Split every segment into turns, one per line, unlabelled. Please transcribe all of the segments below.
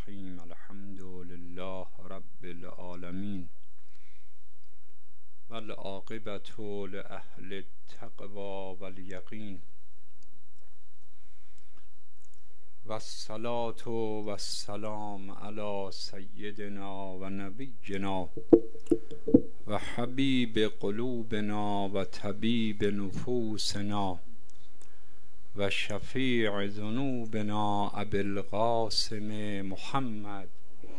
الرحیم. الحمد لله رب العالمین والعاقبة لأهل التقوى والیقین والصلاة والسلام علی سیدنا و نبینا و حبیب قلوبنا و طبیب نفوسنا و شفیع ذنوبنا ابی القاسم محمد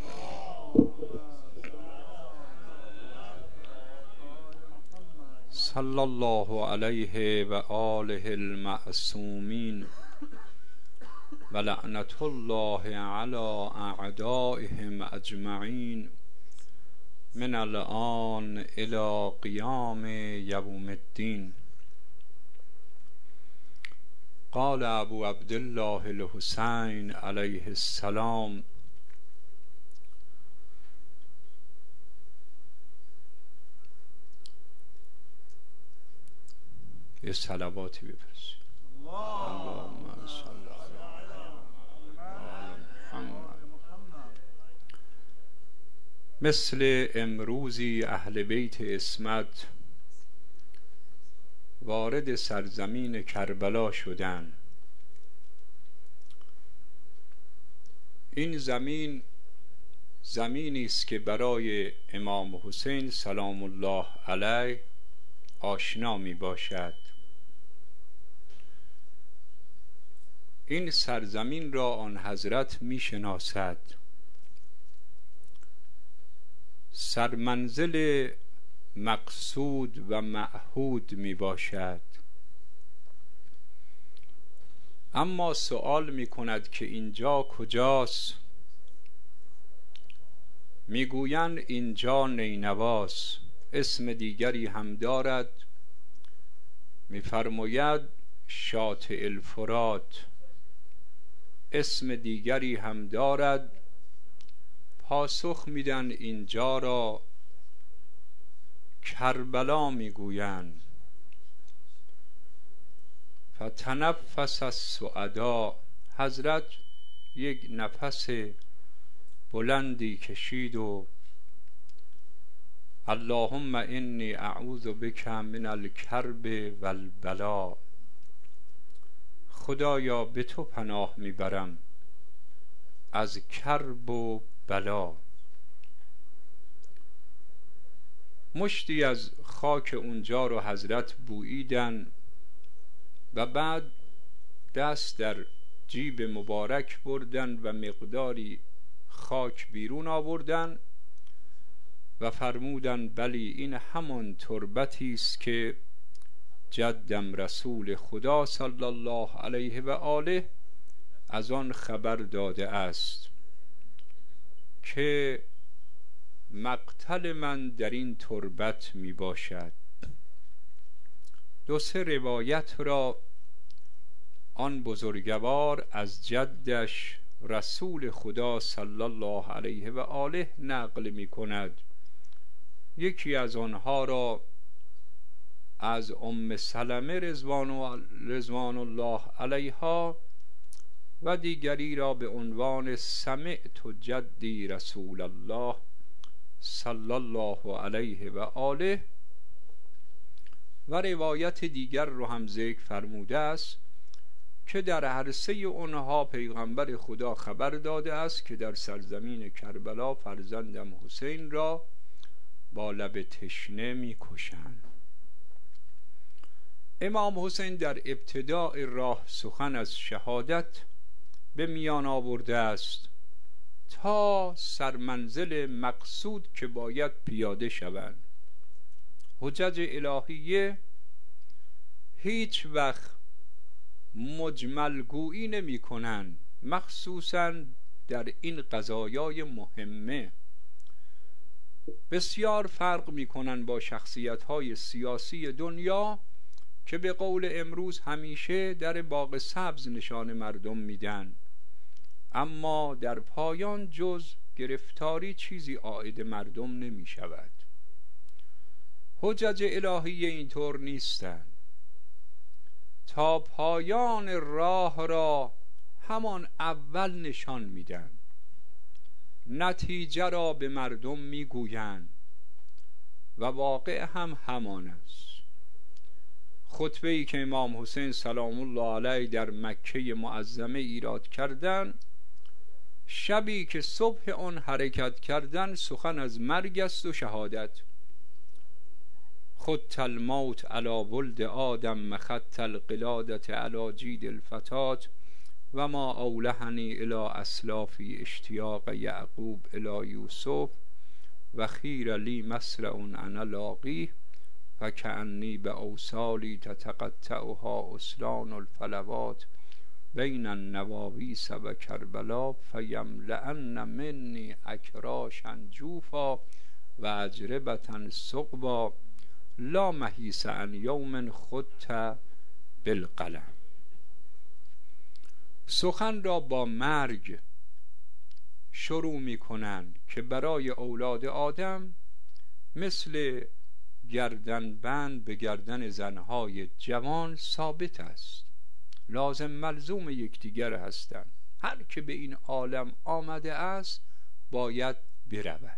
صلی الله علیه و آله المعصومین و لعنت الله علی اعدائهم اجمعین من الآن الی قیام یوم الدین. قال ابو عبدالله الحسین علیه السلام: یه صلواتی بفرست. اللهم صل علی محمد. مثل امروزی اهل بیت عصمت وارد سرزمین کربلا شدند. این زمینی است که برای امام حسین سلام الله علیه آشنا می باشد. این سرزمین را آن حضرت می شناسد. سرمنزل مقصود و معهود می باشد. اما سوال می کند که اینجا کجاست؟ می گویند اینجا نینواست. اسم دیگری هم دارد، می فرماید شاطئ الفرات. اسم دیگری هم دارد. پاسخ میدن اینجا را کربلا میگویند. فتنفس السعدا. حضرت یک نفس بلندی کشید و اللهم انی اعوذ بک من الکرب والبلا. خدایا به تو پناه میبرم از کرب و بلا. مشتی از خاک اونجا رو حضرت بوییدن و بعد دست در جیب مبارک بردن و مقداری خاک بیرون آوردن و فرمودن بلی این همان تربتی است که جدم رسول خدا صلی الله علیه و آله از آن خبر داده است که مقتل من در این تربت می باشد. دو سه روایت را آن بزرگوار از جدش رسول خدا صلی الله علیه و آله نقل می کند. یکی از آنها را از ام سلمه رضوان الله علیها و دیگری را به عنوان سمعت جدی رسول الله صلی الله علیه و آله و روایت دیگر رو هم ذکر فرموده است که در عرصه اونها پیغمبر خدا خبر داده است که در سرزمین کربلا فرزندم حسین را با لب تشنه می‌کشند. امام حسین در ابتداء راه سخن از شهادت به میان آورده است تا سرمنزل مقصود که باید پیاده شوند. حجج الهیه هیچ وقت مجمل گویی نمی کنند، مخصوصا در این قضایای مهمه. بسیار فرق می کنند با شخصیت های سیاسی دنیا که به قول امروز همیشه در باغ سبز نشان مردم میدن، اما در پایان جز گرفتاری چیزی عائد مردم نمی شود. حجج الهیه اینطور نیستند. تا پایان راه را همان اول نشان میدن. نتیجه را به مردم میگویند و واقع هم همان است. خطبه‌ای که امام حسین سلام الله علیه در مکه معظمه ایراد کردند، شبی که صبح آن حرکت کردند، سخن از مرگ است و شهادت. خط الموت علی ولد آدم مخط القلادة علی جید الفتات و ما اولهنی الی اسلافی اشتیاق یعقوب الی یوسف و خیر لی مسرع انا لاقیه فکأنی به اوصالی تتقطعها اسلان الفلوات بین النواویس و کربلا فیملأن منی اکراشا جوفا و اجربة ثقبا لا محیص عن یوم خط بالقلم. سخن را با مرگ شروع می کنند که برای اولاد آدم مثل گردنبند به گردن زنهای جوان ثابت است، لازم ملزوم یکدیگر هستند. هر که به این عالم آمده است باید برود.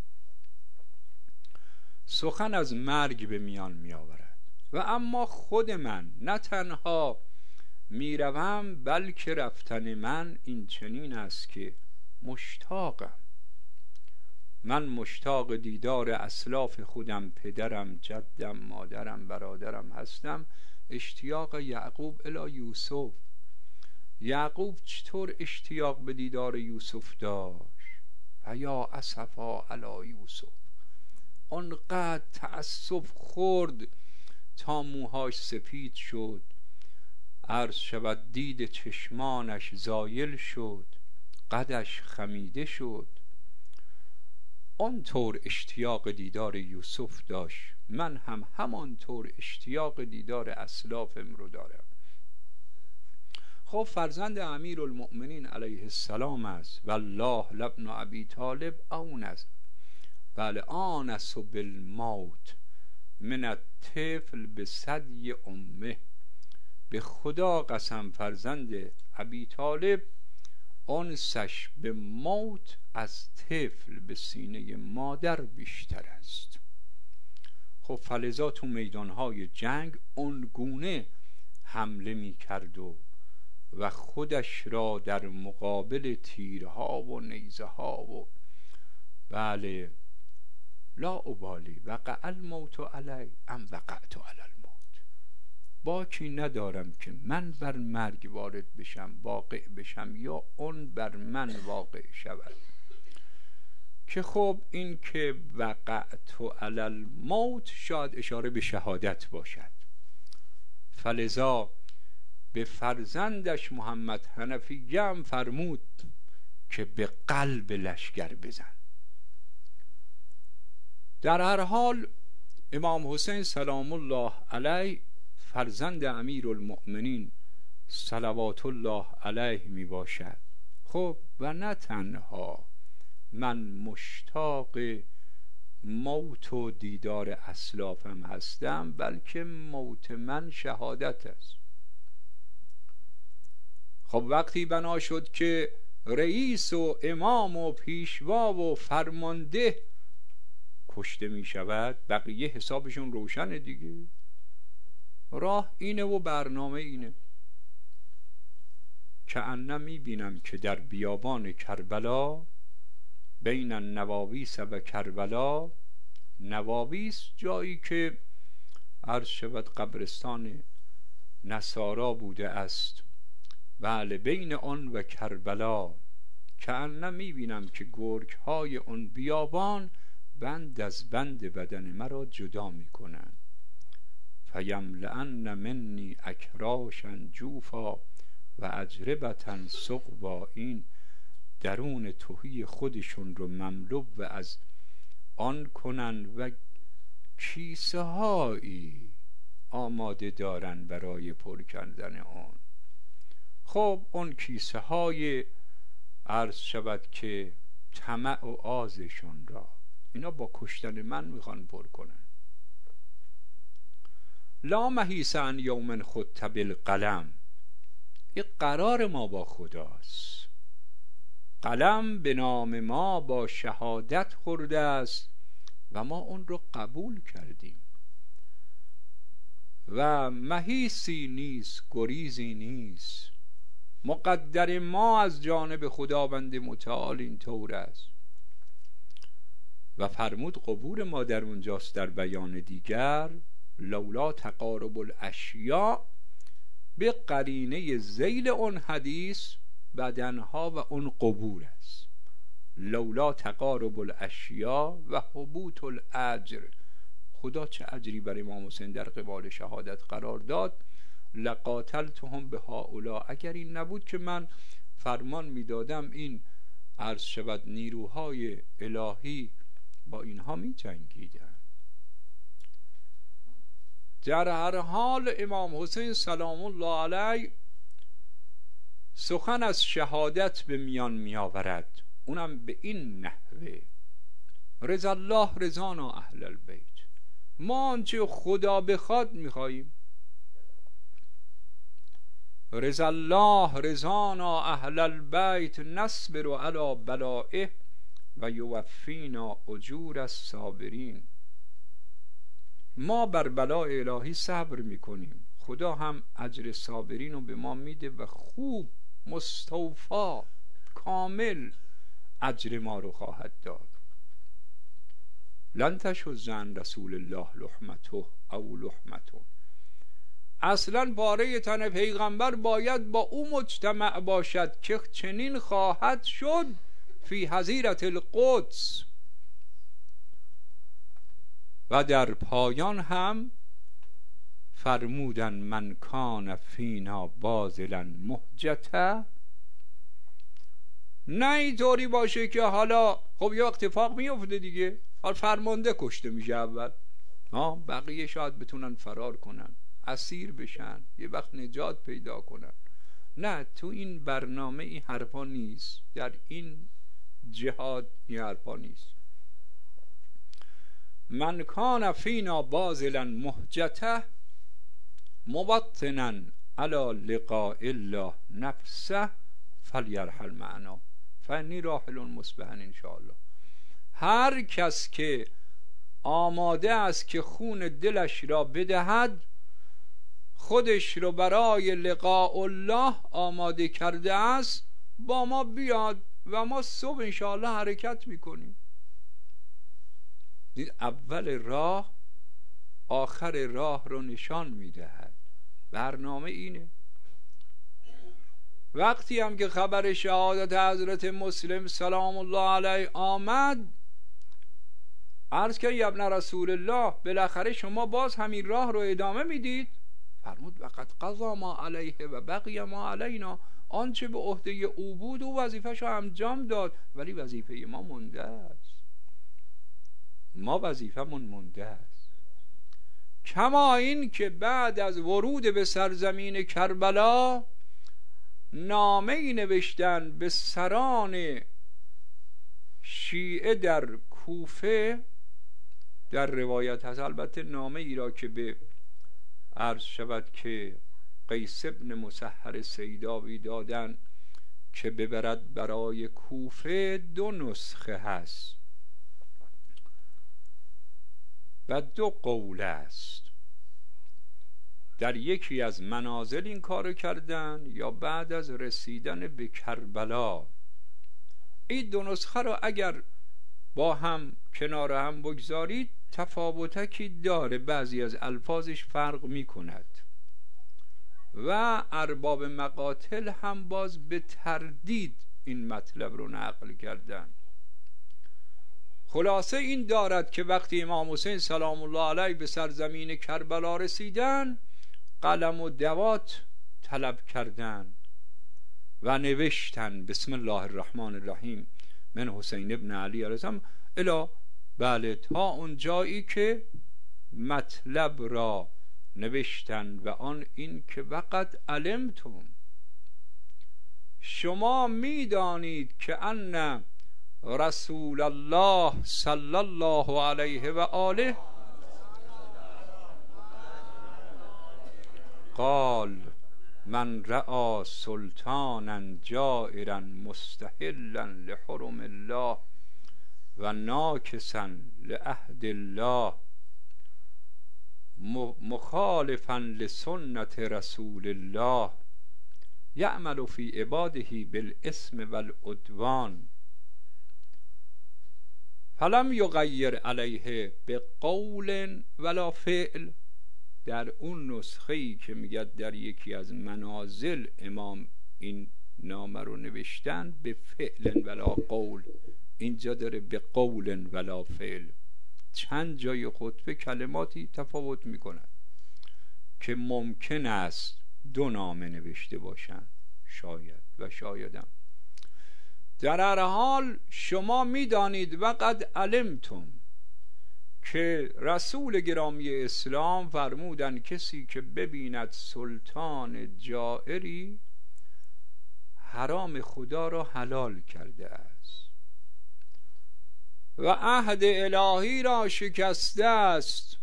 سخن از مرگ به میان می آورد و اما خود من نه تنها می روم بلکه رفتن من این چنین است که مشتاقم. من مشتاق دیدار اسلاف خودم، پدرم، جدم، مادرم، برادرم هستم. اشتیاق یعقوب الی یوسف. یعقوب چطور اشتیاق به دیدار یوسف داشت؟ و یا اسفا علی یوسف. آنقدر تأسف خورد تا موهاش سپید شد، عرض شود دید چشمانش زایل شد، قدش خمیده شد. آنطور اشتیاق دیدار یوسف داشت. من هم همانطور اشتیاق دیدار اسلافم رو دارم. خب فرزند امیرالمؤمنین علیه السلام است. والله لابن ابی طالب آنس بله آنس بالموت من الطفل بثدی امه. به خدا قسم فرزند ابی طالب آنسش به موت از طفل به سینه مادر بیشتر است. خب فلذا تو میدانهای جنگ اونگونه حمله می کرد و خودش را در مقابل تیرها و نیزه ها و بله لا ابالی وقع الموت علی ام وقعت علی الموت. باکی ندارم که من بر مرگ وارد بشم، واقع بشم یا اون بر من واقع شود. که خب این که وقعت علی الموت شاید اشاره به شهادت باشد. فلذا به فرزندش محمد حنفیه هم فرمود که به قلب لشکر بزن. در هر حال امام حسین سلام الله علیه فرزند امیرالمؤمنین صلوات الله علیه می باشد. خب و نه تنها من مشتاق موت و دیدار اسلافم هستم، بلکه موت من شهادت است. خب وقتی بنا شد که رئیس و امام و پیشوا و فرمانده کشته می شود، بقیه حسابشون روشنه دیگه. راه اینه و برنامه اینه. که انا می بینم که در بیابان کربلا بین النواویس و کربلا، نواویس جایی که عرض شود قبرستان نصارا بوده است، بله بین آن و کربلا، که انا می بینم که گرگ های آن بیابان بند از بند بدن مرا جدا می کنند. فیملأن منی اکراشا جوفا و اجربة ثقبا. این درون تهی خودشون رو مملو و از آن کنن و کیسه هایی آماده دارن برای پر کردن آن. خب اون کیسه های عرض شود که طمع و آزشون را اینا با کشتن من میخوان پر کنن. لا محیص عن یوم خط بالقلم. این قرار ما با خداست. قلم به نام ما با شهادت خورده است و ما اون رو قبول کردیم و مهیسی نیست، گریزی نیست. مقدر ما از جانب خداوند متعال این طور است. و فرمود قبول ما در اونجاست در بیان دیگر، لولا تقارب الاشیاء، به قرینه ذیل اون حدیث بدنها و اون قبول است. لولا تقارب الاشیاء و حبوط الاجر. خدا چه اجری برای امام حسین در قبال شهادت قرار داد. لقاتلتهم به هؤلاء، اگر این نبود که من فرمان میدادم این عرض شود نیروهای الهی با اینها می جنگیدن. در هر حال امام حسین سلام الله علیه سخن از شهادت به میان می آورد، اونم به این نحوه: رضا الله رضانا اهل البیت. ما آنچه خدا بخواد میخواییم. رضا الله رضانا اهل البیت نصبر علی بلائه و یوفینا اجور الصابرین. ما بر بلای الهی صبر میکنیم، خدا هم اجر صابرین رو به ما میده و خوب مستوفا کامل اجر ما رو خواهد داد. لن تشز عن رسول الله لحمته او لحمته. اصلا پاره تن پیغمبر باید با او مجتمع باشد که چنین خواهد شد فی حظیرة القدس. و در پایان هم فرمودن من کان فینا باذلا مهجته. نه اینطوری باشه که حالا خب یه اتفاق میفته دیگه، حالا فرمانده کشته میشه اول، بقیه شاید بتونن فرار کنن، اسیر بشن، یه وقت نجات پیدا کنن. نه، تو این برنامه این حرفا نیست، در این جهاد این حرفا نیست. من کان فینا باذلا مهجته مبطنا علی لقاء الله نفسه فلیرحل معنا فانی راحل مصبحا ان شاء الله. هر کس که آماده است که خون دلش را بدهد، خودش رو برای لقاء الله آماده کرده است، با ما بیاد و ما صبح ان شاء الله حرکت میکنیم. دید اول راه آخر راه رو نشان میدهد. برنامه اینه. وقتی هم که خبر شهادت حضرت مسلم سلام الله علیه آمد، عرض کرد یا ابن رسول الله بالاخره شما باز همین راه رو ادامه میدید؟ فرمود وقد قضا ما علیه و بقی ما علینا. آنچه به عهده او بود او وظیفه‌ش رو انجام داد، ولی وظیفه ما مونده است. ما وظیفه‌مون مونده است. کما این که بعد از ورود به سرزمین کربلا نامه‌ای نوشتن به سران شیعه در کوفه. در روایت هست البته نامه ای را که به عرض شود که قیس ابن مسحر سیداوی دادن که ببرد برای کوفه، 2 نسخه هست و 2 قول است. در یکی از منازل این کارو کردن یا بعد از رسیدن به کربلا. این 2 نسخه را اگر با هم کنار هم بگذارید تفاوتکی داره، بعضی از الفاظش فرق می کند و ارباب مقاتل هم باز به تردید این مطلب رو نقل کردن. خلاصه این دارد که وقتی امام حسین سلام الله علیه به سرزمین کربلا رسیدن، قلم و دوات طلب کردن و نوشتن بسم الله الرحمن الرحیم من حسین ابن علی علیه السلام الی، بله، تا اون جایی که مطلب را نوشتن و آن این که وقد علمتم، شما میدانید که ان رسول الله صلی الله علیه و آله قال من رأى سلطانا جائرا مستحلا لحرم الله و ناکسا لعهد الله مخالفا لسنت رسول الله یعمل فی عباده بالاسم والعدوان فلم یغیر علیه بقول ولا فعل. در اون نسخه‌ای که میگه در یکی از منازل امام این نامه رو نوشتن به فعل ولا قول، اینجا داره به قول ولا فعل. چند جای خطبه کلماتی تفاوت میکنن که ممکن است دو نامه نوشته باشن، شاید و شایدم. در هر حال شما میدانید و قد علمتم که رسول گرامی اسلام فرمودن کسی که ببیند سلطان جائری حرام خدا را حلال کرده است و عهد الهی را شکسته است.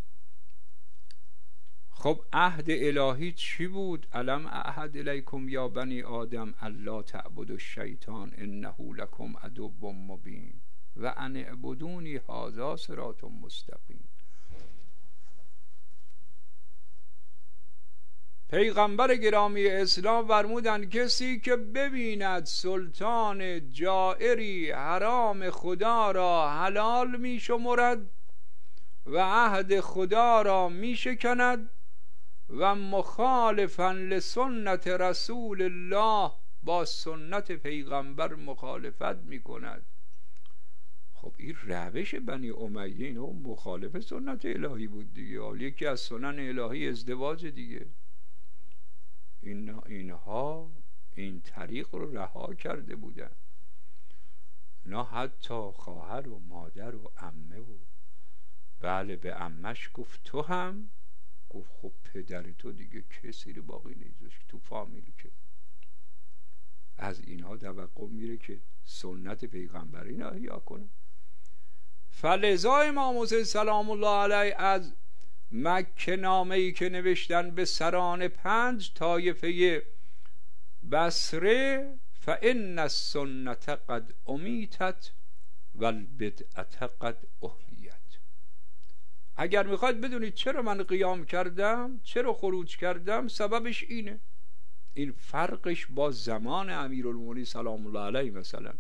خب عهد الهی چی بود؟ الم اعهد الیکم یا بنی آدم الا تعبدوا الشیطان انه لکم عدو مبین و ان اعبدونی هذا صراط مستقیم. پیغمبر گرامی اسلام فرمودند کسی که ببیند سلطان جائری حرام خدا را حلال می شمرد و عهد خدا را می شکند و مخالفا لسنت رسول الله با سنت پیغمبر مخالفت می کند. خب این روش بنی امیه اینا مخالف سنت الهی بود دیگه. یکی از سنن الهی ازدواج دیگه. اینها این طریق رو رها کرده بودن. نه حتی خواهر و مادر و عمه و بله به عمش گفت تو هم، گفت خب پدر تو دیگه کسی رو باقی نیذاشت تو فامیلی که از اینها توقع میره که سنت پیغمبر اینا احیا کنه. فلذا امام حسین سلام الله علیه از مکه نامه‌ای که نوشتن به سران 5 طایفه بصره فان السنت قد امیتت والبدعه قد احییت. اگر میخواید بدونید چرا من قیام کردم، چرا خروج کردم، سببش اینه. این فرقش با زمان امیرالمومنین سلام الله علیه مثلا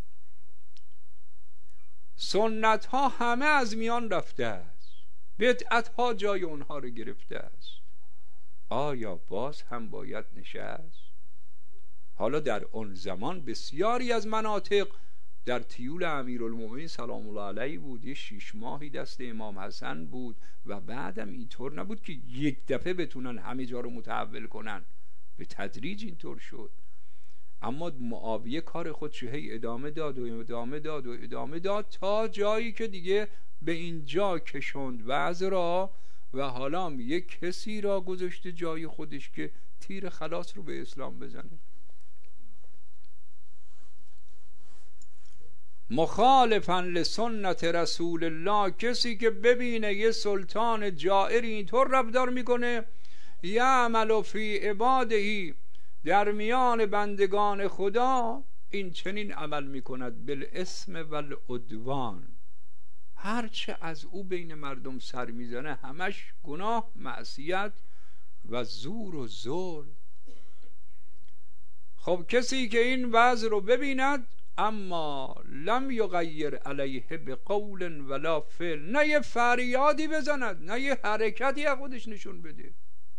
سنت ها همه از میان رفته است، بدعت ها جای اونها رو گرفته است. آیا باز هم باید نشست؟ حالا در اون زمان بسیاری از مناطق در تیول امیرالمومنین سلام الله علیه بود. یه 6 ماهی دست امام حسن بود و بعدم اینطور نبود که یک دفعه بتونن همه جا رو متحول کنن، به تدریج اینطور شد. اما معاویه کار خودشو هی ادامه داد و ادامه داد و ادامه داد تا جایی که دیگه به اینجا کشوند وضع را و حالا یک کسی را گذاشته جای خودش که تیر خلاص رو به اسلام بزنه. مخالفا لسنت رسول الله، کسی که ببینه یه سلطان جائر اینطور رفتار میکنه، یعمل فی عباده، در میان بندگان خدا این چنین عمل میکند بالاسم والعدوان، هرچه از او بین مردم سر میزنه همش گناه، معصیت و زور و ظلم. خب کسی که این وضع رو ببیند اما لم یغیر علیه بقول ولا فعل، نه یه فریادی بزند نه یه حرکتی از خودش نشون بده،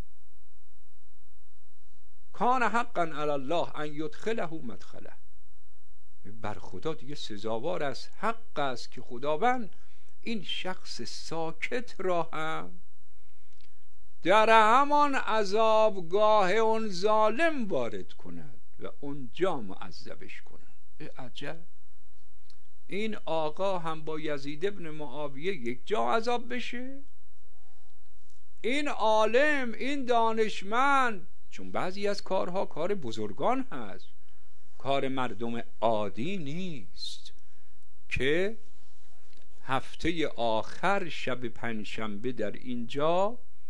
کان حقا علی الله ان یدخله مدخله، بر خدا دیگه سزاوار است، حق است که خداوند این شخص ساکت را هم در همان عذابگاه اون ظالم وارد کند و اونجا معذبش کند. عجب، این آقا هم با یزید ابن معاویه یک جا عذاب بشه؟ این عالم، این دانشمند، چون بعضی از کارها کار بزرگان هست، کار مردم عادی نیست که هفته آخر شب پنجشنبه در اینجا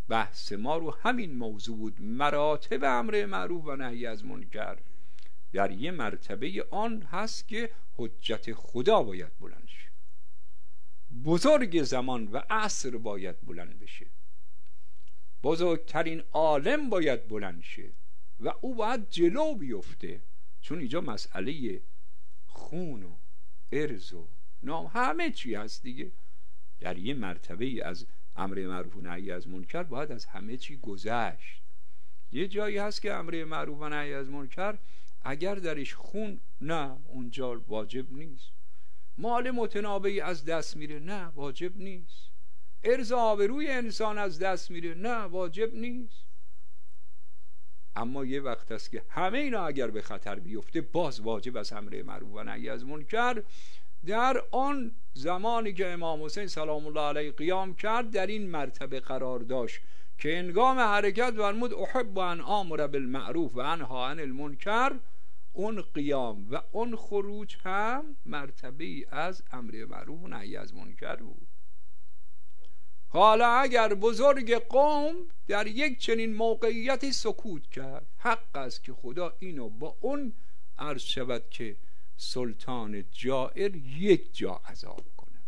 بحث ما رو همین موضوع بود، مراتب امر معروف و نهی از منکر. در یه مرتبه آن هست که حجت خدا باید بلند شه، بزرگ زمان و عصر باید بلند بشه، بزرگترین عالم باید بلند شه و او باید جلو بیفته، چون اینجا مسئله خون و ارز و نام همه چی هست دیگه. در یه مرتبه از امر معروف و نهی از منکر باید از همه چی گذشت. یه جایی هست که امر معروف و نهی از منکر اگر درش خون، نه اونجا واجب نیست. مال متنابعی از دست میره، نه واجب نیست. ارز آبروی انسان از دست میره، نه واجب نیست. اما یه وقت هست که همه اینا اگر به خطر بیفته باز واجب از امر معروف و نهی از منکر. در آن زمانی که امام حسین سلام الله علیه قیام کرد در این مرتبه قرار داشت که هنگام حرکت فرمود احب ان آمر بالمعروف و انها عن المنکر. اون قیام و اون خروج هم مرتبه از امر معروف و نهی از منکر بود. حالا اگر بزرگ قوم در یک چنین موقعیتی سکوت کرد، حق است که خدا اینو با اون عرض شود که سلطان جائر یک جا عذاب کند.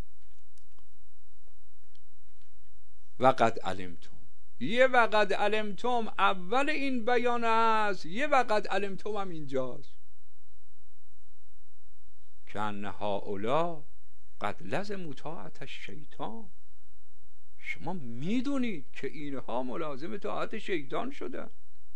وقد علمتم، یه وقد علمتم اول این بیان است، یه وقد علمتم هم اینجاست که ان هؤلاء قد لزموا طاعت الشیطان. شما میدونید که اینها ملازم طاعت شیطان شدن.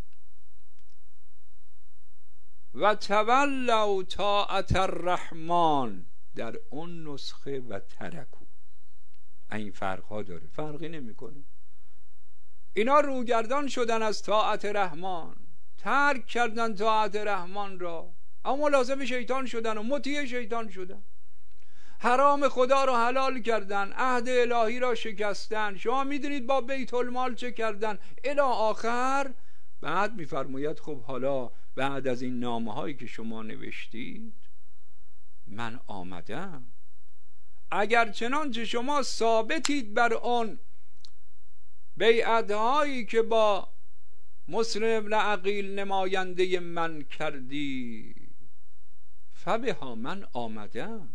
و تولوا طاعت الرحمن، در اون نسخه و ترکو. این فرقها داره، فرقی نمیکنه. اینا روگردان شدن از طاعت رحمان، ترک کردن طاعت رحمان را، اما ملازم شیطان شدن و مطیع شیطان شدن. حرام خدا رو حلال کردن، عهد الهی را شکستن. شما میدونید با بیت المال چه کردن الی آخر. بعد میفرماید خب حالا بعد از این نامه هایی که شما نوشتید من آمدم، اگر چنانچه شما ثابتید بر آن بیعت هایی که با مسلم ابن عقیل نماینده من کردی، فبها من آمدم.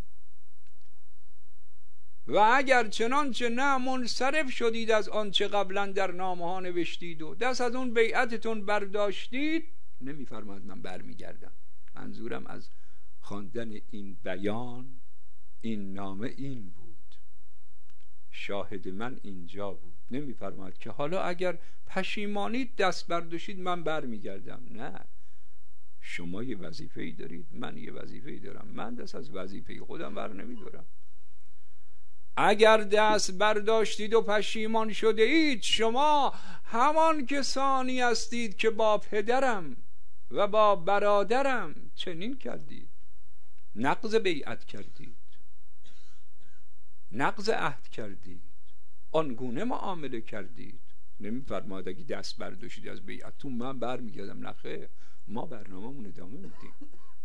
و اگر چنانچه نه منصرف شدید از آنچه قبلا در نامه ها نوشتید و دست از اون بیعتتون برداشتید، نمیفرماید من برمیگردم. منظورم از خواندن این بیان این نامه این بود، شاهد من اینجا بود. نمیفرماید که حالا اگر پشیمانید دست برداشتید من برمیگردم. نه، شما یه وظیفه‌ای دارید، من یه وظیفه‌ای دارم، من دست از وظیفه خودم بر نمیدارم. اگر دست برداشتید و پشیمان شده اید، شما همان کسانی هستید که با پدرم و با برادرم چنین کردید، نقض بیعت کردید، نقض عهد کردید، آنگونه معامله کردید. نمی‌فرماید اگه دست برداشتید از بیعتون من برمیگردم. نخیر، ما برنامه‌مون ادامه میدیم.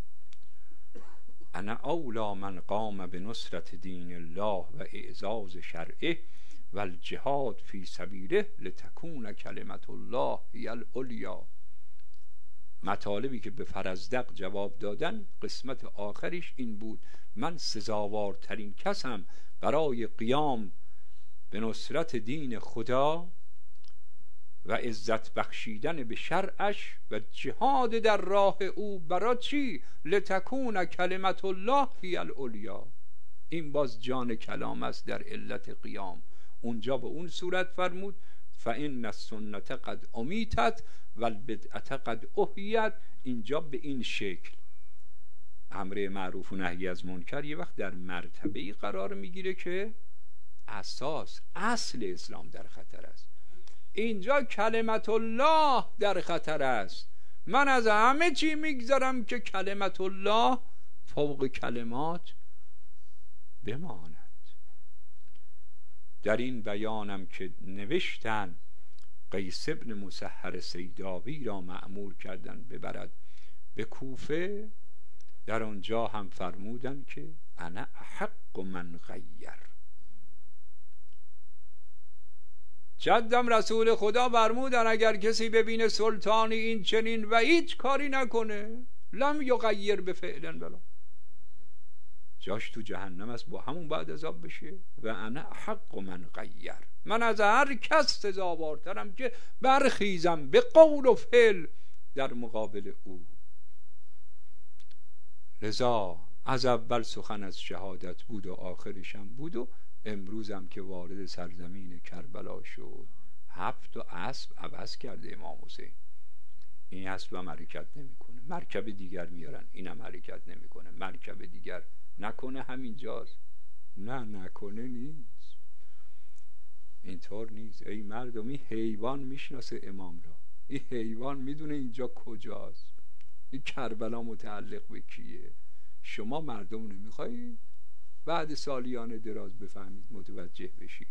انا اولا من قام بنصرت دین الله و اعزاز شرعه و الجهاد فی سبیله لتکون کلمت الله هی العلیا. مطالبی که به فرزدق جواب دادن قسمت آخرش این بود: من سزاوارترین کسم برای قیام به نصرت دین خدا و عزت بخشیدن به شرعش و جهاد در راه او. برای چی؟ لتکون کلمت الله هی العلیا. این باز جان کلام است در علت قیام. اونجا به اون صورت فرمود فإن السنة قد امیتت و البدعة قد احیت. اینجا به این شکل امر معروف و نهی از منکر یه وقت در مرتبه‌ای قرار میگیره که اساس اصل اسلام در خطر است. اینجا کلمت الله در خطر است. من از همه چی میگذارم که کلمت الله فوق کلمات بماند. در این بیانم که نوشتن قیس ابن مسحر سیداوی را مأمور کردن ببرد به کوفه، در آنجا هم فرمودن که انا احق من غیر. جدم رسول خدا فرمودن اگر کسی ببینه سلطانی این چنین و هیچ کاری نکنه، لم یغیر به فعل بلا، جاش تو جهنم است، با همون بعد عذاب بشه. و انا حق من غیر، من از هر کس سزاوارترم که برخیزم به قول و فعل در مقابل او. لذا از اول سخن از شهادت بود و آخرشم بود و امروزم که وارد سرزمین کربلا شد 7 اسب عوض کرده امام حسین. این اسب هم حرکت نمیکنه، مرکب دیگر میارن، اینم حرکت نمیکنه، مرکب دیگر نکنه همینجاست، نه نکنه نیست، اینطور نیست. ای مردم، این حیوان میشناسه امام را، این حیوان میدونه اینجا کجاست، این کربلا متعلق به کیه. شما مردم نمیخواید بعد سالیان دراز بفهمید، متوجه بشید.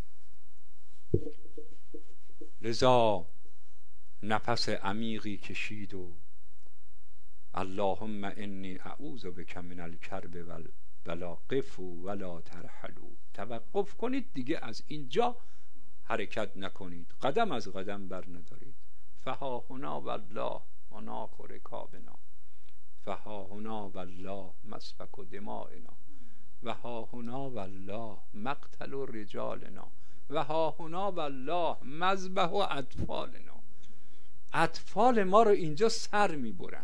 لذا نفس عمیقی کشید و اللهم انی اعوذ بک من الکرب ولا قفوا ولا ترحلوا، توقف کنید دیگه، از اینجا حرکت نکنید، قدم از قدم بر ندارید. فها هنا والله مناخ رکابنا، فها هنا والله مسفک دمائنا، و ها هنا والله مقتل رجالنا، و ها هنا والله مذبح و اطفالنا. اطفال ما رو اینجا سر میبرن.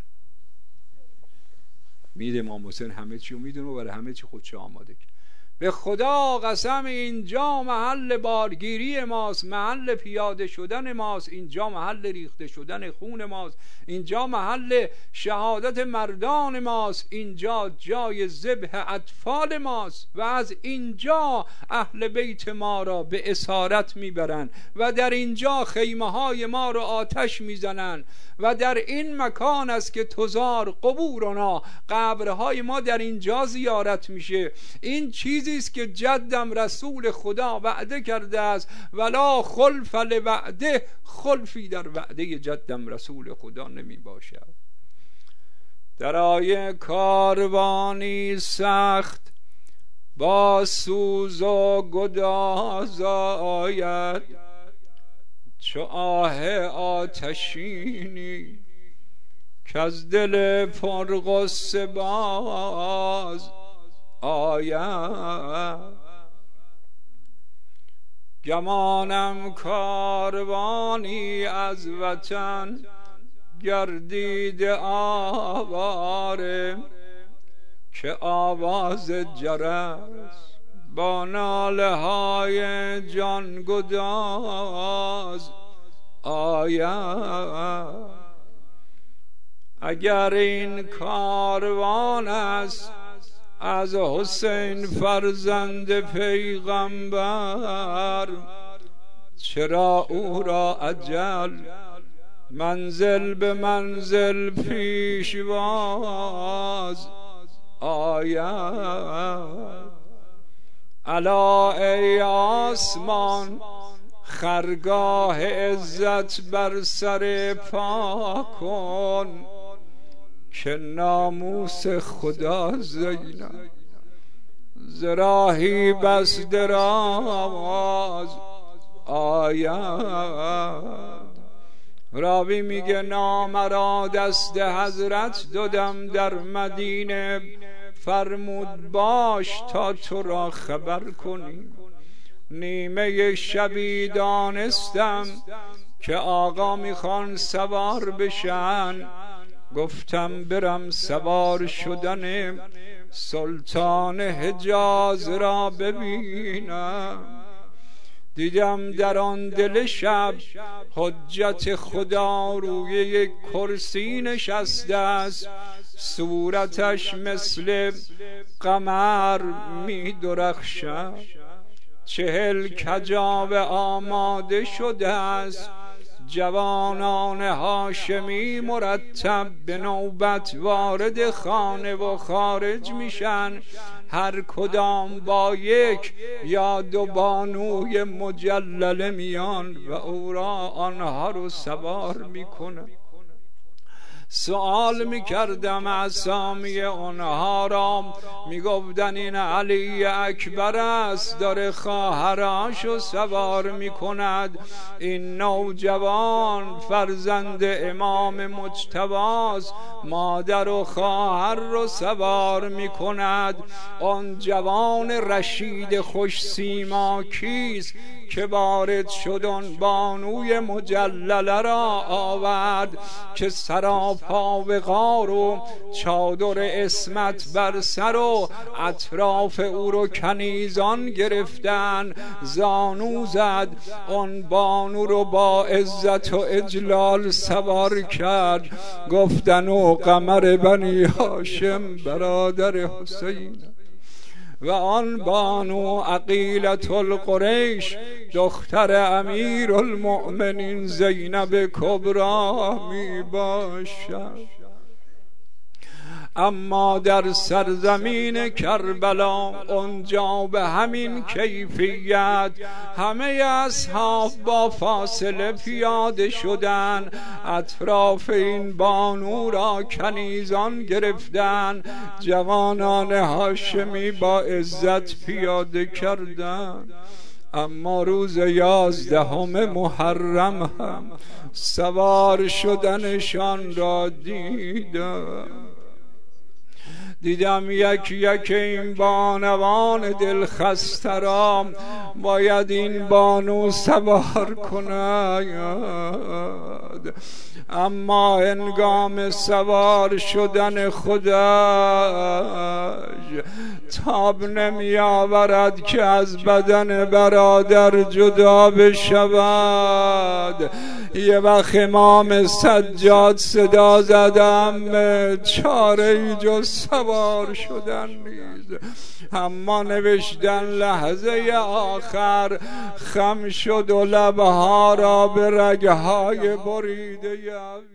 میده امام حسین همه چی رو میدونه و برای همه چی خودش آماده کرد. به خدا قسم اینجا محل بارگیری ماست، محل پیاده شدن ماست، اینجا محل ریخته شدن خون ماست، اینجا محل شهادت مردان ماست، اینجا جای ذبح اطفال ماست و از اینجا اهل بیت ما را به اسارت میبرن و در اینجا خیمه های ما را آتش میزنن و در این مکان است که تزار قبورنا، قبرهای ما در اینجا زیارت میشه. این چیزی است که جدم رسول خدا وعده کرده است، ولا خلف لوعده، خلفی در وعده جدم رسول خدا نمی باشد. درای کاروانی سخت با سوز و گداز آید، چو آه آتشینی که از دل پرغصه باز آید. گمانم کاروانی از وطن گردید آواره، که آواز جرس با ناله های جان گداز آید. اگر این کاروان است از حسین فرزند پیغمبر، چرا او را اجل منزل به منزل پیشواز آید. الا ای آسمان خرگاه عزت بر سر پا کن، که ناموس خدا زینب زراحی بس دراز آید. راوی میگه نامرا دست حضرت دادم در مدینه، فرمود باش تا تو را خبر کنی. نیمه شبی دانستم که آقا میخوان سوار بشن، گفتم برم سوار شدن سلطان حجاز را ببینم. دیدم در آن دل شب حجت خدا روی یک کرسی نشسته است، صورتش مثل قمر می درخشد، 40 کجاوه آماده شده است، جوانان هاشمی مرتب به نوبت وارد خانه و خارج میشن، هر کدام با یک یا 2 بانوی مجلل میان و او را آنها رو سوار میکنن. سوال میکردم اسامی اونها را، میگفتن این علی اکبر است داره خواهراشو سوار میکند، این نوجوان فرزند امام مجتباست مادر و خواهر رو سوار میکند. آن جوان رشید خوش سیما کیست که وارد شد آن بانوی مجلله را آورد که سراپا و غار و چادر اسمت بر سر و اطراف او رو کنیزان گرفتن، زانو زد آن بانو رو با عزت و اجلال سوار کرد. گفتن او قمر بنی هاشم برادر حسین و آن بانو عقیلة القریش دختر امیر المؤمنین زینب کبری می باشد. اما در سرزمین کربلا اونجا به همین کیفیت همه اصحاب با فاصله پیاده شدن، اطراف این بانو را کنیزان گرفتن، جوانان هاشمی با عزت پیاده کردند. اما روز 11 محرم هم سوار شدنشان را دیدم یکی یکی این بانوان دلخسته را باید این بانو سوار کند، اما هنگام سوار شدن خودش تاب نمی آورد که از بدن برادر جدا بشود. یه وقت امام سجاد صدا زدم چاره جز سوار شدن نیست، اما نوشتن لحظه آخر خم شد و لبها را به رگهای بریده